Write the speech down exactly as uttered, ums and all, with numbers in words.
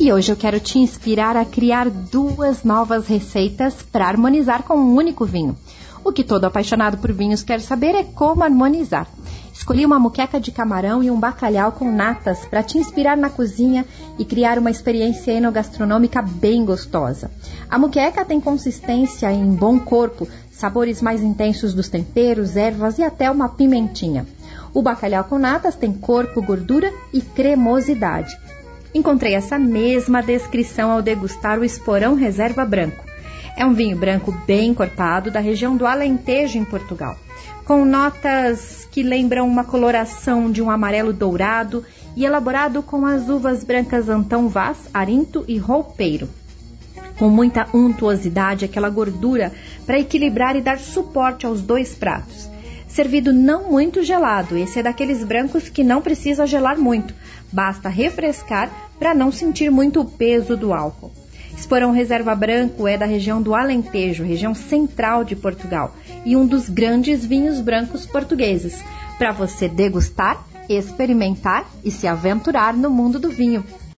E hoje eu quero te inspirar a criar duas novas receitas para harmonizar com um único vinho. O que todo apaixonado por vinhos quer saber é como harmonizar. Escolhi uma moqueca de camarão e um bacalhau com natas para te inspirar na cozinha e criar uma experiência enogastronômica bem gostosa. A moqueca tem consistência em bom corpo, sabores mais intensos dos temperos, ervas e até uma pimentinha. O bacalhau com natas tem corpo, gordura e cremosidade. Encontrei essa mesma descrição ao degustar o Esporão Reserva Branco. É um vinho branco bem encorpado da região do Alentejo, em Portugal, com notas que lembram uma coloração de um amarelo dourado e elaborado com as uvas brancas Antão Vaz, Arinto e Roupeiro. Com muita untuosidade, aquela gordura para equilibrar e dar suporte aos dois pratos. Servido não muito gelado, esse é daqueles brancos que não precisa gelar muito, basta refrescar para não sentir muito o peso do álcool. Esporão Reserva Branco é da região do Alentejo, região central de Portugal, e um dos grandes vinhos brancos portugueses, para você degustar, experimentar e se aventurar no mundo do vinho.